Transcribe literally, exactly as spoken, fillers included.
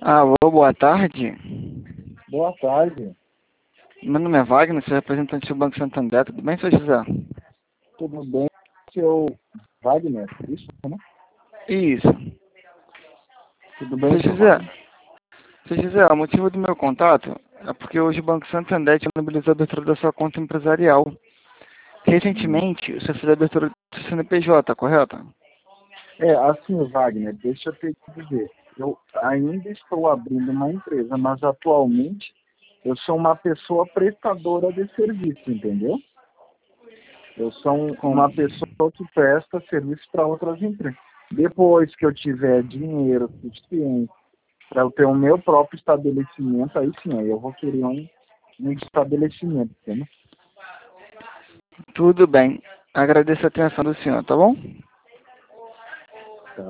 Alô, boa tarde. Boa tarde. Meu nome é Wagner, sou representante do Banco Santander. Tudo bem, seu José? Tudo bem, seu Wagner? Isso, né? Isso. Tudo bem, Seu seu José, Wagner? seu José, o motivo do meu contato é porque hoje o Banco Santander disponibilizou a abertura da sua conta empresarial. Hum. Recentemente, você fez a abertura do seu C N P J, correto? É, assim, Wagner, deixa eu te dizer. Eu ainda estou abrindo uma empresa, mas atualmente eu sou uma pessoa prestadora de serviço, entendeu? Eu sou um- Com... uma pessoa que presta serviço para outras empresas. Depois que eu tiver dinheiro suficiente para eu ter o meu próprio estabelecimento, aí sim, aí eu vou querer um, um estabelecimento, entendeu? Tudo bem. Agradeço a atenção do senhor, tá bom?